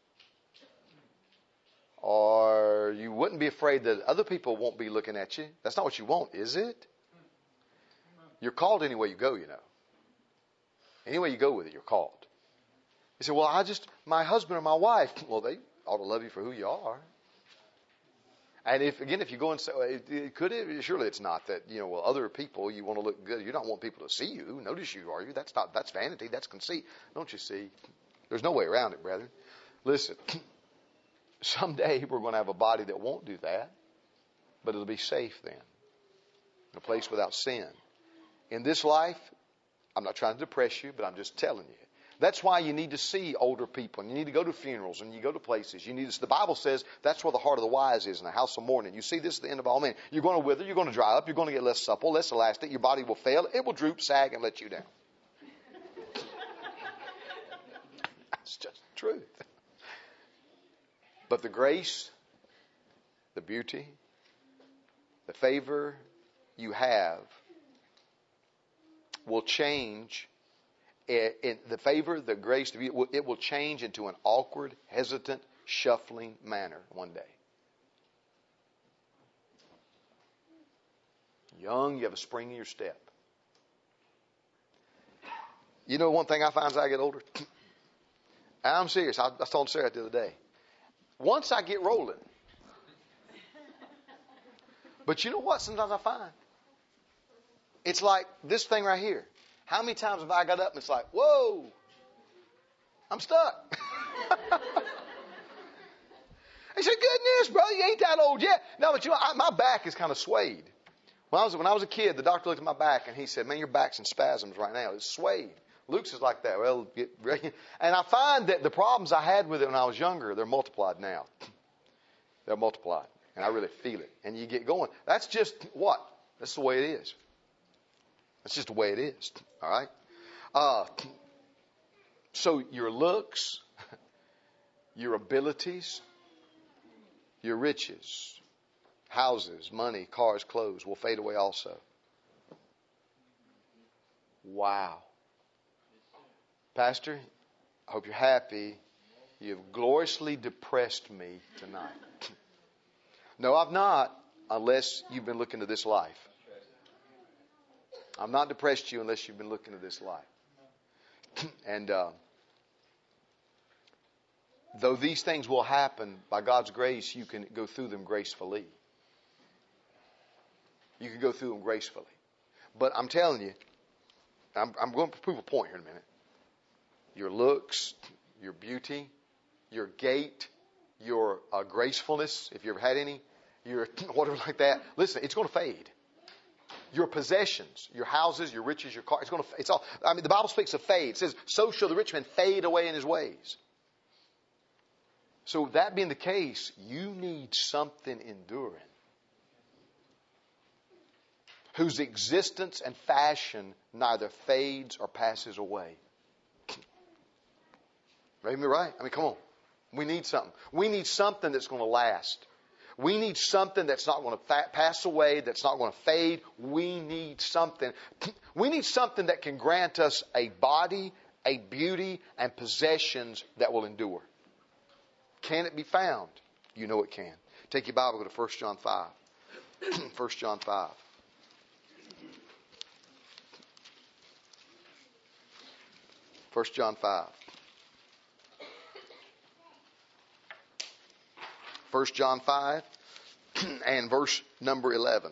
Or you wouldn't be afraid that other people won't be looking at you. That's not what you want, is it? You're called any way you go, Any way you go with it, you're called. You say, well, my husband or my wife, well, they ought to love you for who you are. And if you go and say, surely it's not that, other people, you want to look good. You don't want people to see you, notice you, are you? That's vanity, that's conceit. Don't you see? There's no way around it, brethren. Listen, someday we're going to have a body that won't do that, but it'll be safe then. In a place without sin. In this life, I'm not trying to depress you, but I'm just telling you. That's why you need to see older people, and you need to go to funerals, and you go to places. The Bible says that's where the heart of the wise is, in a house of mourning. You see, this is the end of all men. You're going to wither, you're going to dry up, you're going to get less supple, less elastic, your body will fail, it will droop, sag, and let you down. That's just the truth. But the grace, the beauty, the favor you have will change. The favor, the grace, the beauty, it will change into an awkward, hesitant, shuffling manner one day. Young, you have a spring in your step. You know one thing I find as I get older? I'm serious. I told Sarah the other day. Once I get rolling. But you know what sometimes I find? It's like this thing right here. How many times have I got up and it's like, whoa, I'm stuck. He said, goodness, brother, you ain't that old yet. No, but my back is kind of swayed. When I was a kid, the doctor looked at my back and he said, man, your back's in spasms right now. It's swayed. Luke's is like that. Well, get ready. And I find that the problems I had with it when I was younger, they're multiplied now. They're multiplied. And I really feel it. And you get going. That's just what? That's the way it is. That's just the way it is. All right? So your looks, your abilities, your riches, houses, money, cars, clothes will fade away also. Wow. Pastor, I hope you're happy. You've gloriously depressed me tonight. No, I've not, unless you've been looking to this life. I'm not depressed you unless you've been looking at this life. And though these things will happen, by God's grace, you can go through them gracefully. You can go through them gracefully. But I'm telling you, I'm going to prove a point here in a minute. Your looks, your beauty, your gait, your gracefulness, if you ever had any, your whatever like that. Listen, it's going to fade. Your possessions, your houses, your riches, your car, it's all. I mean, the Bible speaks of fade. It says, so shall the rich man fade away in his ways. So that being the case, you need something enduring, whose existence and fashion neither fades or passes away. Right? I mean, come on. We need something. We need something that's going to last. We need something that's not going to pass away, that's not going to fade. We need something. We need something that can grant us a body, a beauty, and possessions that will endure. Can it be found? You know it can. Take your Bible, go to 1 John 5. 1 John 5. First John 5. 1 John 5 and verse number 11.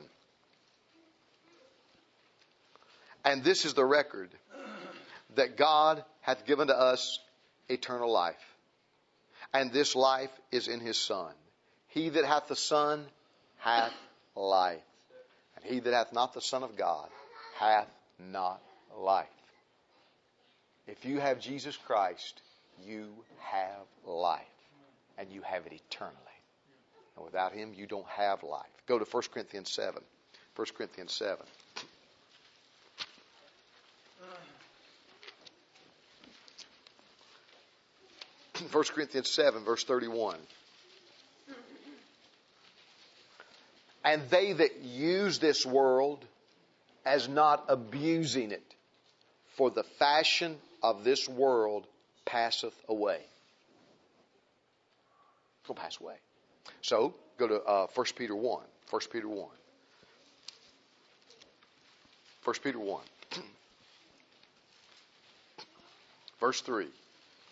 And this is the record, that God hath given to us eternal life. And this life is in his Son. He that hath the Son hath life. And he that hath not the Son of God hath not life. If you have Jesus Christ, you have life. And you have it eternally. And without him, you don't have life. Go to 1 Corinthians 7. 1 Corinthians 7. 1 Corinthians 7, verse 31. And they that use this world as not abusing it, for the fashion of this world passeth away. It will pass away. So, go to 1 Peter 1. 1 Peter 1. 1 Peter 1. Verse 3.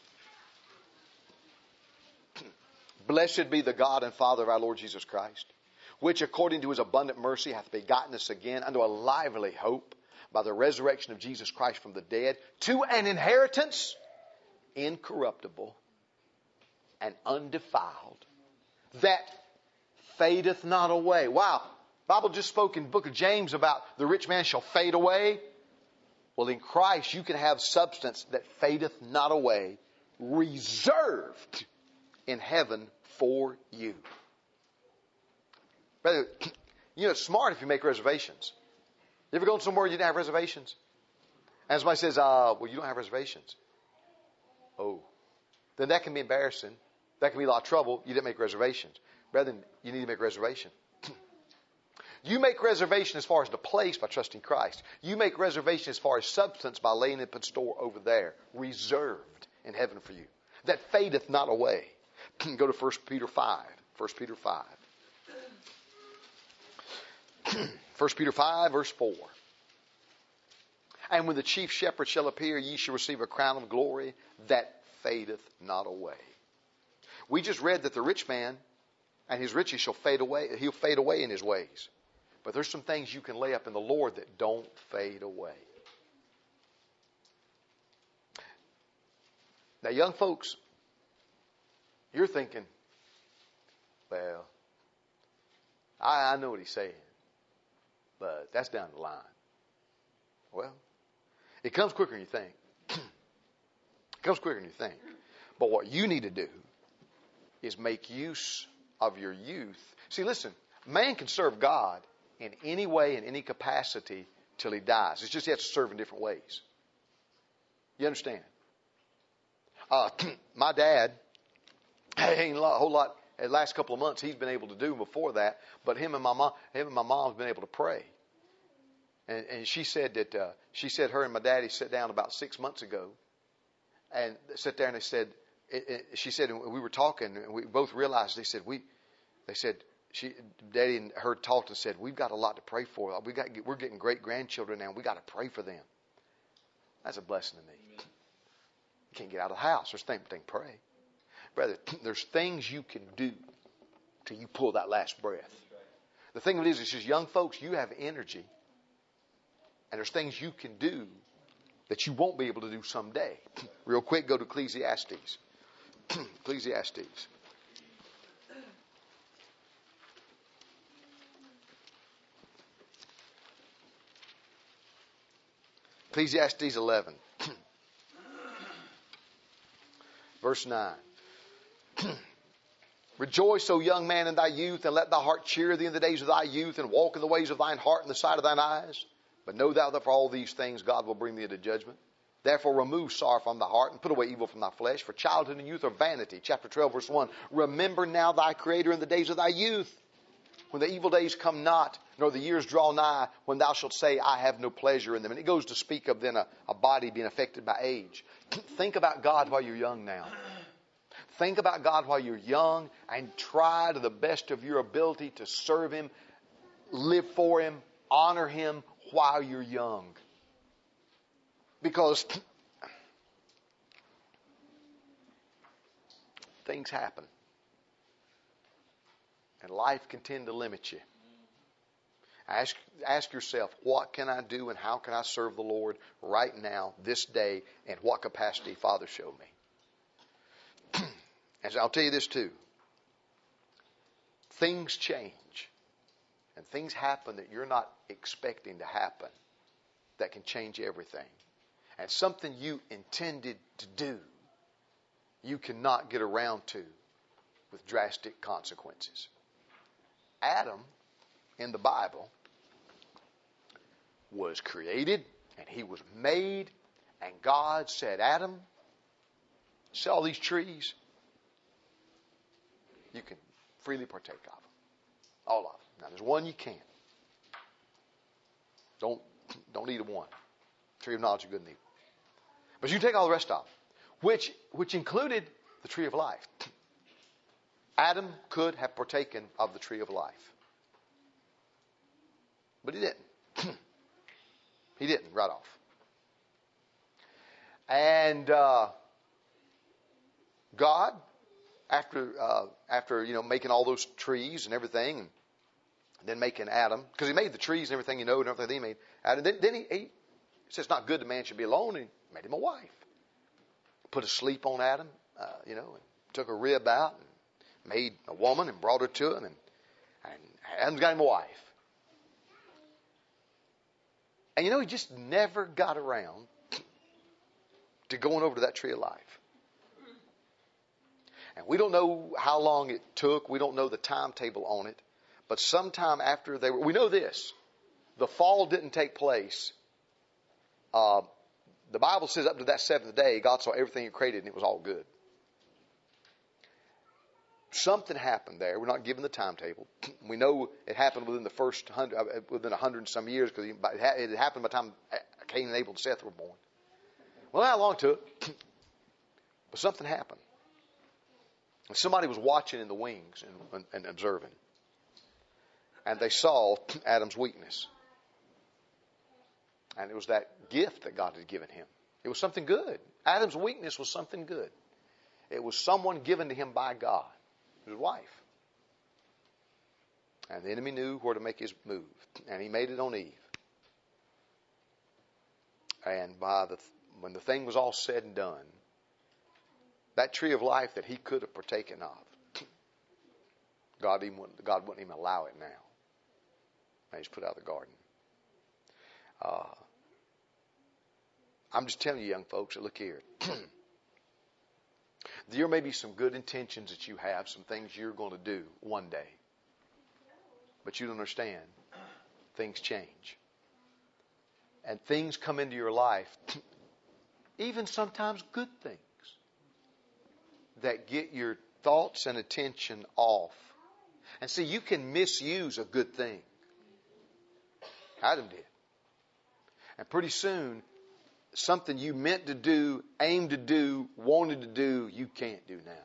Blessed be the God and Father of our Lord Jesus Christ, which according to his abundant mercy hath begotten us again unto a lively hope by the resurrection of Jesus Christ from the dead, to an inheritance incorruptible and undefiled, that fadeth not away. Wow. Bible just spoke in the book of James about the rich man shall fade away. Well, in Christ you can have substance that fadeth not away, reserved in heaven for you. Brother, you know, it's smart if you make reservations. You ever gone somewhere you didn't have reservations? And somebody says, well, you don't have reservations. Oh, then that can be embarrassing. That can be a lot of trouble. You didn't make reservations. Brethren, you need to make a reservation. You make reservation as far as the place by trusting Christ. You make reservation as far as substance by laying it in store over there, reserved in heaven for you, that fadeth not away. Go to 1 Peter 5. 1 Peter 5. 1 Peter 5, verse 4. And when the chief shepherd shall appear, ye shall receive a crown of glory that fadeth not away. We just read that the rich man and his riches shall fade away. He'll fade away in his ways. But there's some things you can lay up in the Lord that don't fade away. Now, young folks, you're thinking, well, I know what he's saying, but that's down the line. Well, it comes quicker than you think. It comes quicker than you think. But what you need to do is make use of your youth. See, listen, man can serve God in any way, in any capacity, till he dies. It's just he has to serve in different ways. You understand? My dad ain't a whole lot. The last couple of months he's been able to do before that, but him and my mom have been able to pray. And she said that her and my daddy sat down about 6 months ago, and sat there and they said, she said, and we were talking, and we both realized. Daddy and her talked and said, we've got a lot to pray for. We're getting great grandchildren now, and we got to pray for them. That's a blessing to me. Amen. You can't get out of the house. There's things to pray. Brother, there's things you can do till you pull that last breath. Right. The thing of it is, it's just young folks, you have energy. And there's things you can do that you won't be able to do someday. Real quick, go to Ecclesiastes. Ecclesiastes. Ecclesiastes 11. Verse 9. Rejoice, O young man, in thy youth, and let thy heart cheer thee in the days of thy youth, and walk in the ways of thine heart in the sight of thine eyes. But know thou that for all these things God will bring thee into judgment. Therefore remove sorrow from thy heart, and put away evil from thy flesh. For childhood and youth are vanity. Chapter 12, verse 1. Remember now thy Creator in the days of thy youth, when the evil days come not, nor the years draw nigh, when thou shalt say, I have no pleasure in them. And it goes to speak of then a body being affected by age. Think about God while you're young now. Think about God while you're young, and try to the best of your ability to serve Him, live for Him, honor Him while you're young. Because things happen. And life can tend to limit you. Ask yourself, what can I do and how can I serve the Lord right now, this day, and what capacity Father showed me. And I'll tell you this too. Things change. And things happen that you're not expecting to happen that can change everything. And something you intended to do, you cannot get around to with drastic consequences. Adam, in the Bible, was created and he was made, and God said, Adam, see all these trees? You can freely partake of them. All of them. Now there's one you can't. Don't eat of one. Tree of knowledge of good and evil. But you can take all the rest of them, which included the tree of life. Adam could have partaken of the tree of life. But he didn't. He didn't right off. And God, after making all those trees and everything, then making Adam, because he made the trees and everything, and everything he made Adam. Then he said it's not good the man should be alone, and he made him a wife. Put a sleep on Adam, and took a rib out and made a woman and brought her to him, and Adam's got him a wife. And he just never got around to going over to that tree of life. And we don't know how long it took. We don't know the timetable on it. But sometime after we know this. The fall didn't take place. The Bible says up to that seventh day, God saw everything He created and it was all good. Something happened there. We're not given the timetable. We know it happened within the first 100 and some years, because it happened by the time Cain and Abel and Seth were born. Well, not how long it took, but something happened. Somebody was watching in the wings and observing. And they saw Adam's weakness. And it was that gift that God had given him. It was something good. Adam's weakness was something good. It was someone given to him by God. His wife. And the enemy knew where to make his move. And he made it on Eve. And when the thing was all said and done, that tree of life that he could have partaken of, God wouldn't even allow it now. And He's put out of the garden. I'm just telling you, young folks, that look here. There may be some good intentions that you have, some things you're going to do one day. But you don't understand. Things change. And things come into your life, even sometimes good things, that get your thoughts and attention off. And see, you can misuse a good thing. Adam did. And pretty soon, something you meant to do, aimed to do, wanted to do, you can't do now.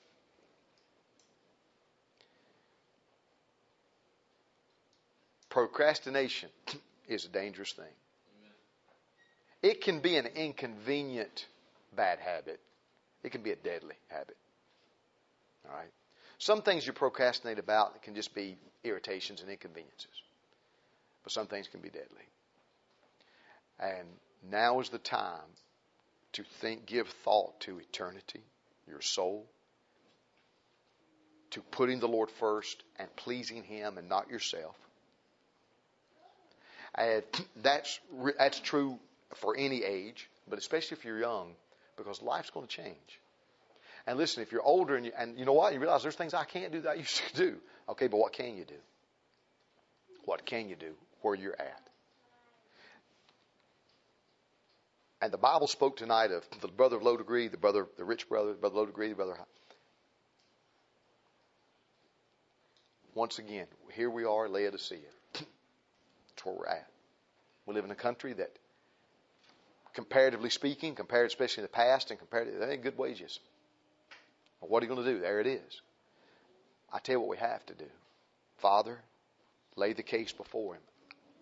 Procrastination is a dangerous thing. It can be an inconvenient bad habit. It can be a deadly habit. All right? Some things you procrastinate about can just be irritations and inconveniences. But some things can be deadly. And now is the time to give thought to eternity, your soul, to putting the Lord first and pleasing Him and not yourself. And that's true for any age, but especially if you're young, because life's going to change. And listen, if you're older and you know what, you realize there's things I can't do that I used to do. Okay, but what can you do? What can you do where you're at? And the Bible spoke tonight of the brother of low degree, the rich brother, the brother of low degree, the brother high. Once again, here we are, Laodicea. That's where we're at. We live in a country that, comparatively speaking, compared especially in the past, and there ain't good wages. But what are you going to do? There it is. I tell you what we have to do. Father, lay the case before Him.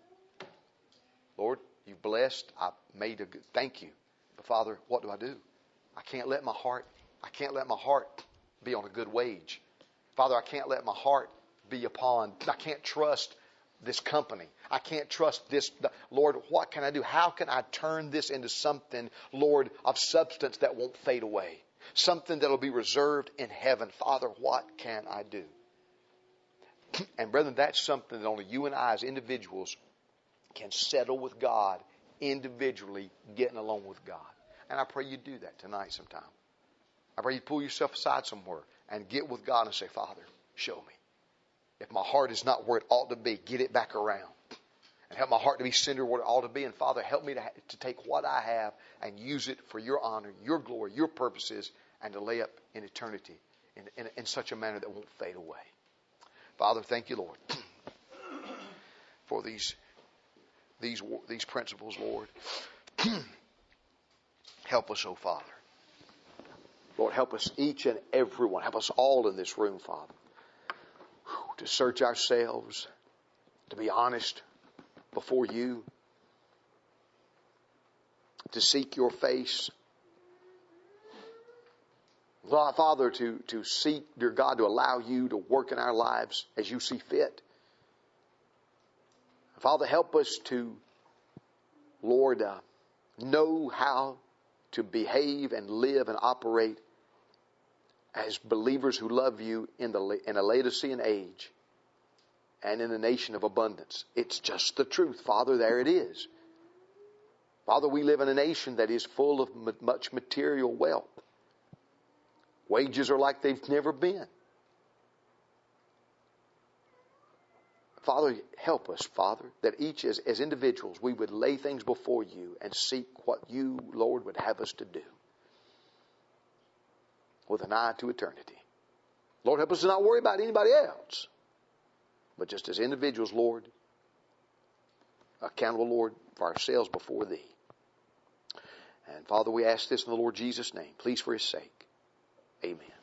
Lord, You've blessed. I've made a good. Thank You. But Father, what do? I can't let my heart be on a good wage. Father, I can't let my heart be upon. I can't trust this company. I can't trust this. Lord, what can I do? How can I turn this into something, Lord, of substance that won't fade away? Something that will be reserved in heaven. Father, what can I do? And brethren, that's something that only you and I as individuals can settle with God individually, getting along with God. And I pray you do that tonight sometime. I pray you pull yourself aside somewhere and get with God and say, Father, show me. If my heart is not where it ought to be, get it back around. And help my heart to be centered where it ought to be. And Father, help me to take what I have and use it for Your honor, Your glory, Your purposes, and to lay up in eternity in such a manner that won't fade away. Father, thank You, Lord, for these principles, Lord. Help us, oh Father. Lord, help us each and every one. Help us all in this room, Father, to search ourselves, to be honest before You, to seek Your face. Father, to seek, dear God, to allow You to work in our lives as You see fit. Father, help us to, Lord, know how to behave and live and operate as believers who love you in a Laodicean age and in a nation of abundance. It's just the truth, Father. There it is. Father, we live in a nation that is full of much material wealth. Wages are like they've never been. Father, help us, Father, that each as individuals we would lay things before you and seek what you, Lord, would have us to do with an eye to eternity. Lord, help us to not worry about anybody else, but just as individuals, Lord, accountable, Lord, for ourselves before Thee. And Father, we ask this in the Lord Jesus' name. Please, for His sake. Amen.